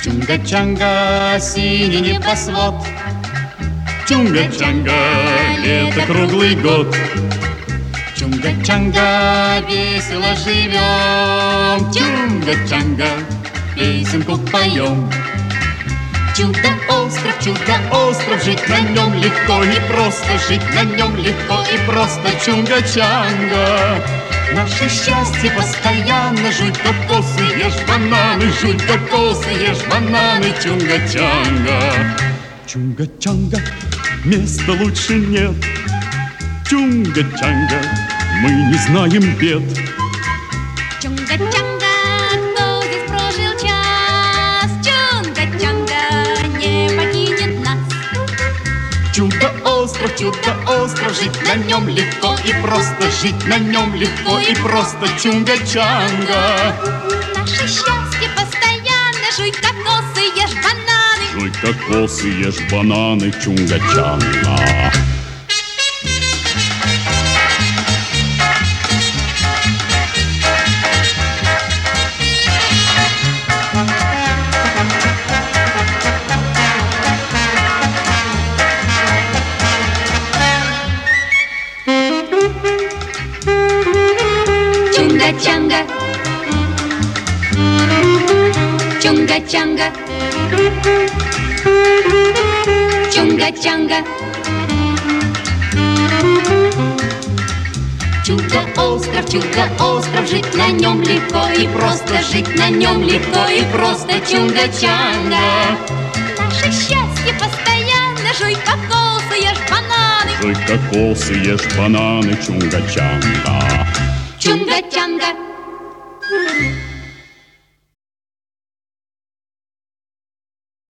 Чунга-чанга, синий небосвод, Чунга-чанга, лето круглый год. Чунга-чанга, весело живем, Чунга-чанга, песенку поем. Чудо-остров, жить на нем легко и просто, жить на нем легко и просто, Чунга-чанга. Наше счастье постоянно, жуй кокосы, ешь бананы, жуй кокосы, ешь бананы, Чунга-чанга. Чунга-чанга, места лучше нет, Чунга-чанга, мы не знаем бед. Чунга-чанга, кто здесь прожил час, Чунга-чанга не покинет нас. Чудо-остров, жить на нем легко и просто, жить на нем легко и просто, Чунга-чанга. Наше счастье постоянно, жуй кокосы, ешь бананы. Жуй кокосы, ешь бананы, Чунга-чанга. Чунга-чанга, Чунга-чанга, Чунга-чанга. Чудо-остров, жить на нем легко и просто, жить на нем легко и просто, Чунга-чанга. Наше счастье постоянно, жуй кокосы, ешь бананы. Жуй кокосы, ешь бананы, Чунга-чанга. Чунга-чанга.